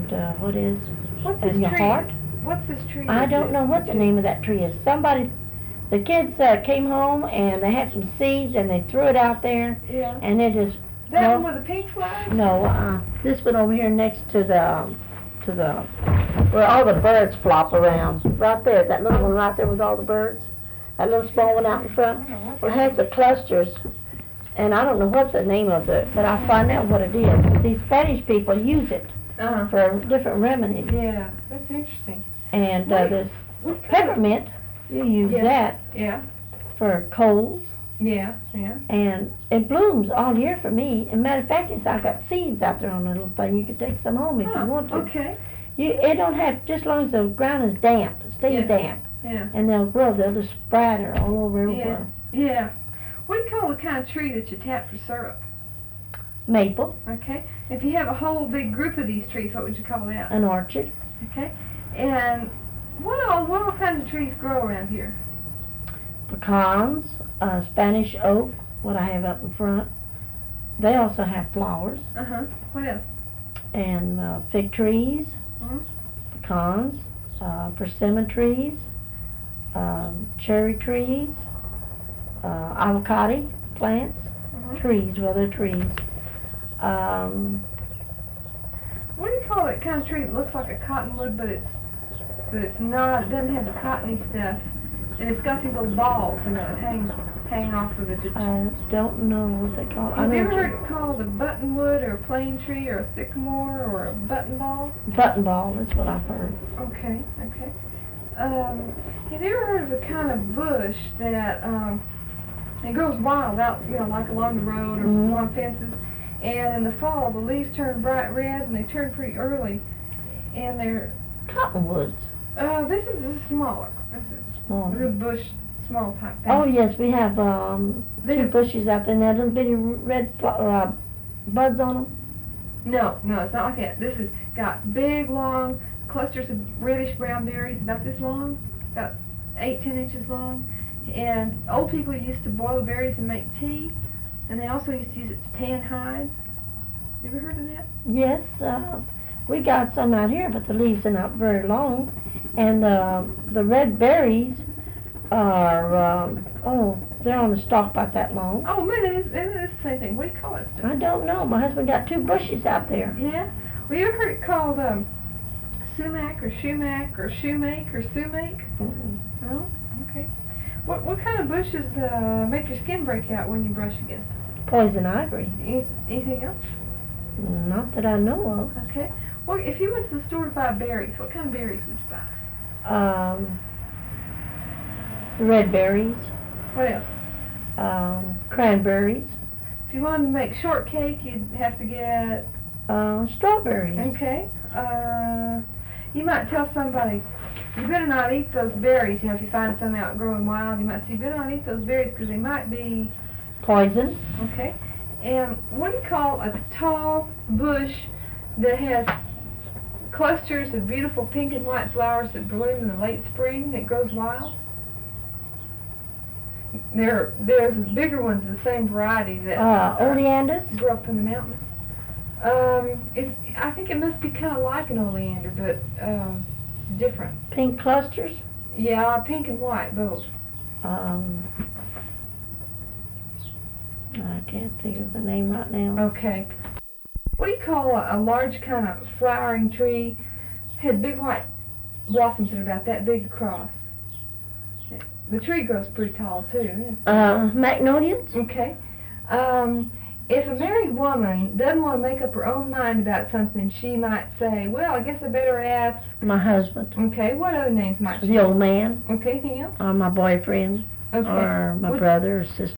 and what is, What's this and your tree? heart. What's this tree? I don't know what the name of that tree is. The kids came home and they had some seeds and they threw it out there. Yeah. And it is. That one with the pink flowers? No, this one over here next to the where all the birds flop around. Right there, that little one right there with all the birds. That little small one out in front. Well, it has the clusters, and I don't know what the name of it, but I'll find out what it is. But these Spanish people use it for different remedies. Yeah, that's interesting. And this peppermint, you use that for colds. Yeah. And it blooms all year for me. And matter of fact, I've got seeds out there on the little thing. You can take some home if you want to. Okay. It don't have, just as long as the ground is damp, it stays damp. Yeah. And they'll grow, they'll just spread all over everywhere. Yeah. What do you call the kind of tree that you tap for syrup? Maple. Okay. If you have a whole big group of these trees, what would you call that? An orchard. Okay. And what all kinds of trees grow around here? Pecans, Spanish oak, what I have up in front. They also have flowers. What else? And fig trees, pecans, persimmon trees, cherry trees, avocado plants, trees, well they're trees. What do you call that kind of tree that looks like a cottonwood, but it's not, it doesn't have the cottony stuff, and it's got these little balls and it hang off of it. I don't know what they call it. Have you ever heard it called a buttonwood or a plane tree or a sycamore or a buttonball? Buttonball is what I've heard. Okay. Have you ever heard of a kind of bush that it grows wild out, like along the road or along fences, and in the fall the leaves turn bright red and they turn pretty early, and they're cottonwoods. This is smaller. This is smaller. Bush, small type thing. Oh yes, we have 2 bushes out there and they have little bitty red buds on them. No, it's not like that. This has got big, long clusters of reddish-brown berries, about this long, about 8-10 inches long. And old people used to boil the berries and make tea, and they also used to use it to tan hides. You ever heard of that? Yes, we got some out here, but the leaves are not very long. And the red berries are, they're on the stalk about that long. Oh, man, it's the same thing. What do you call it? I don't know. My husband got 2 bushes out there. Yeah? Well, you ever heard it called sumac or shumac or shumake or sumac? No? Okay. What kind of bushes make your skin break out when you brush against them? Poison ivy. Anything else? Not that I know of. Okay. Well, if you went to the store to buy berries, what kind of berries would you buy? Red berries. What else? Cranberries. If you wanted to make shortcake, you'd have to get strawberries. Okay. You might tell somebody, you better not eat those berries. If you find some out growing wild, you might say, you better not eat those berries because they might be poison. Okay. And what do you call a tall bush that has clusters of beautiful pink and white flowers that bloom in the late spring that grows wild? There's bigger ones of the same variety that oleanders grow up in the mountains. I think it must be kind of like an oleander, but it's different. Pink clusters? Yeah, pink and white, both. I can't think of the name right now. Okay. What do you call a large kind of flowering tree? Had big white blossoms that are about that big across. The tree grows pretty tall too. Magnolias? Okay. If a married woman doesn't want to make up her own mind about something, she might say, well, I guess I better ask my husband. Okay, what other names might she The old man. Okay, anything else? Or my boyfriend. Okay. Or my brother or sister.